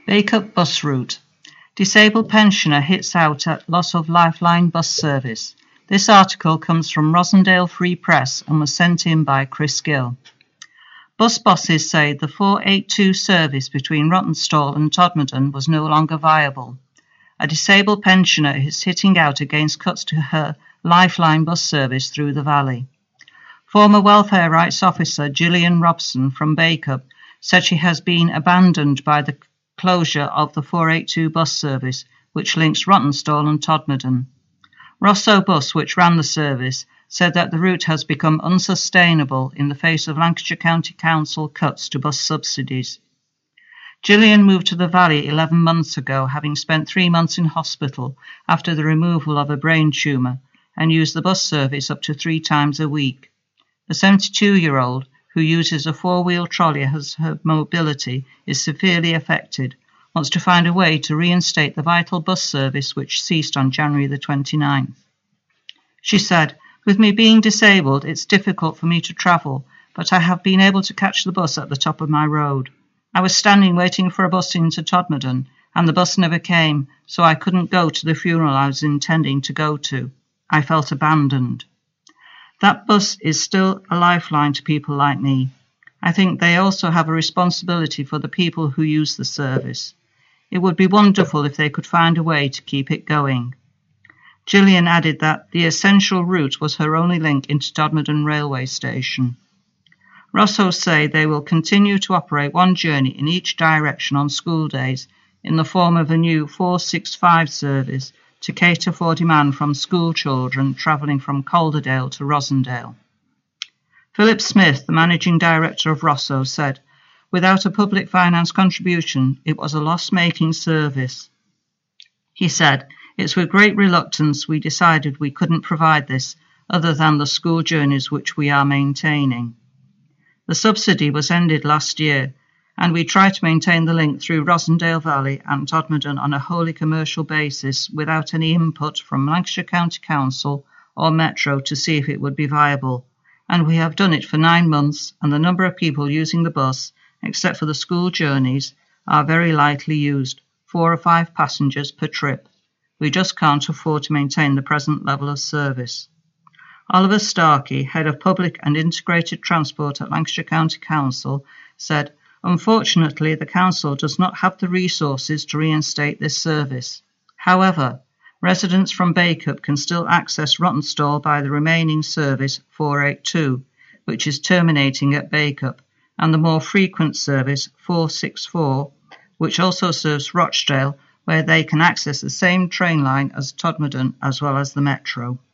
Bacup bus route. Disabled pensioner hits out at loss of Lifeline bus service. This article comes from Rosendale Free Press and was sent in by Chris Gill. Bus bosses say the 482 service between Rawtenstall and Todmorden was no longer viable. A disabled pensioner is hitting out against cuts to her Lifeline bus service through the valley. Former welfare rights officer Gillian Robson from Bacup said she has been abandoned by the closure of the 482 bus service, which links Rawtenstall and Todmorden. Rosso Bus, which ran the service, said that the route has become unsustainable in the face of Lancashire County Council cuts to bus subsidies. Gillian moved to the valley 11 months ago, having spent 3 months in hospital after the removal of a brain tumour, and used the bus service up to 3 times a week. The 72-year-old, who uses a 4-wheel trolley as her mobility is severely affected, wants to find a way to reinstate the vital bus service which ceased on January the 29th. She said, "With me being disabled, it's difficult for me to travel, but I have been able to catch the bus at the top of my road. I was standing waiting for a bus into Todmorden, and the bus never came, so I couldn't go to the funeral I was intending to go to. I felt abandoned." That bus is still a lifeline to people like me. I think they also have a responsibility for the people who use the service. It would be wonderful if they could find a way to keep it going. Gillian added that the essential route was her only link into Todmorden railway station. Rossos say they will continue to operate one journey in each direction on school days in the form of a new 465 service to cater for demand from school children travelling from Calderdale to Rosendale. Philip Smith, the managing director of Rosso, said, "Without a public finance contribution, it was a loss-making service." He said, "It's with great reluctance we decided we couldn't provide this other than the school journeys which we are maintaining. The subsidy was ended last year, and we try to maintain the link through Rosendale Valley and Todmorden on a wholly commercial basis without any input from Lancashire County Council or Metro to see if it would be viable, and we have done it for 9 months, and the number of people using the bus, except for the school journeys, are very lightly used, 4 or 5 passengers per trip. We just can't afford to maintain the present level of service." Oliver Starkey, Head of Public and Integrated Transport at Lancashire County Council, said, "Unfortunately, the Council does not have the resources to reinstate this service. However, residents from Bacup can still access Rawtenstall by the remaining service 482, which is terminating at Bacup, and the more frequent service 464, which also serves Rochdale, where they can access the same train line as Todmorden as well as the Metro."